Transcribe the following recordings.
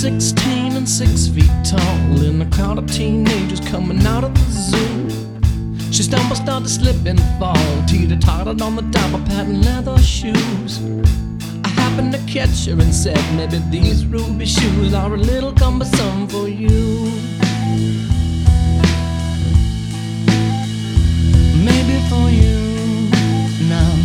16 and 6 feet tall in a crowd of teenagers coming out of the zoo. She stumbled, started to slip and fall, teeter-tottered on the top of patent leather shoes. I happened to catch her and said, maybe these ruby shoes are a little cumbersome for you. Maybe for you now,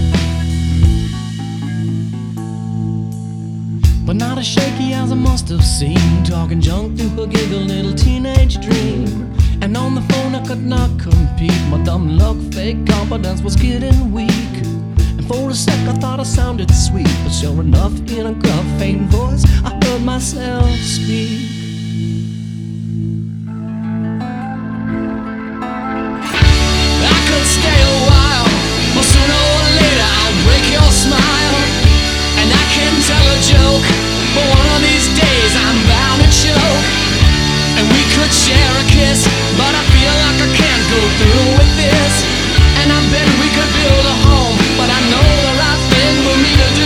but not as shaky as I must have seemed, talking junk through her giggle little teenage dream. And on the phone I could not compete, my dumb luck, fake confidence was getting weak. And for a sec I thought I sounded sweet, but sure enough in a gruff, faint voice I heard myself speak. I could stay a while, but sooner or later I'll break your smile. And I can tell a joke, but one of these days I'm bound to choke. And we could share a kiss, but I feel like I can't go through with this. And I bet we could build a home, but I know the right thing for me to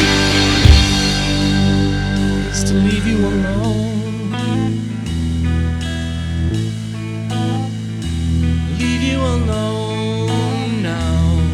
do is to leave you alone. Leave you alone now.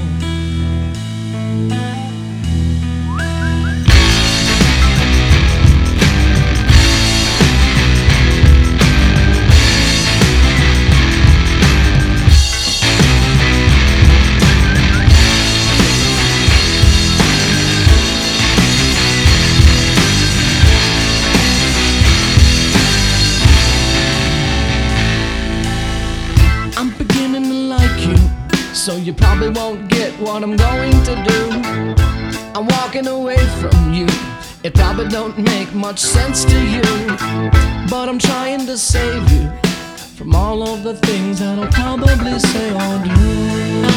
So you probably won't get what I'm going to do. I'm walking away from you. It probably don't make much sense to you, but I'm trying to save you from all of the things that I'll probably say or do.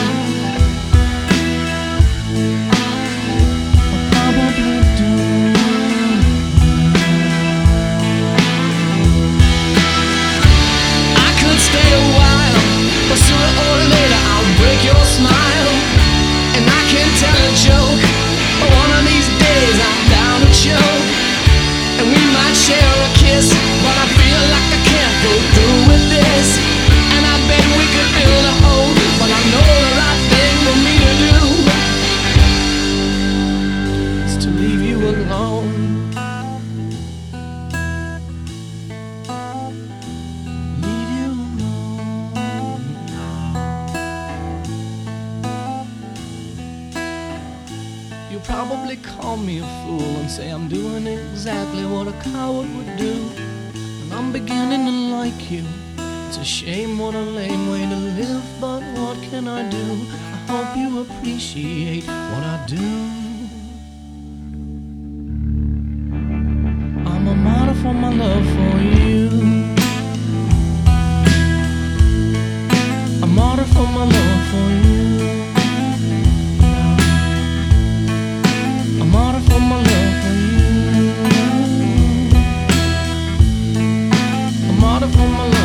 I'll probably do. I could stay a while, but sooner or later I'll break your smile. And I can tell a joke, but one of these days I'm bound to choke. And we might share a kiss, but I feel like I can't go through with this. And I bet we could build a home, but I know the right thing for me to do is to leave you alone. You'll probably call me a fool and say I'm doing exactly what a coward would do. And I'm beginning to like you. It's a shame, what a lame way to live, but what can I do? I hope you appreciate what I do. I'm a martyr for my love for you. A martyr for my love for you. A martyr for my love for you. A martyr for my love.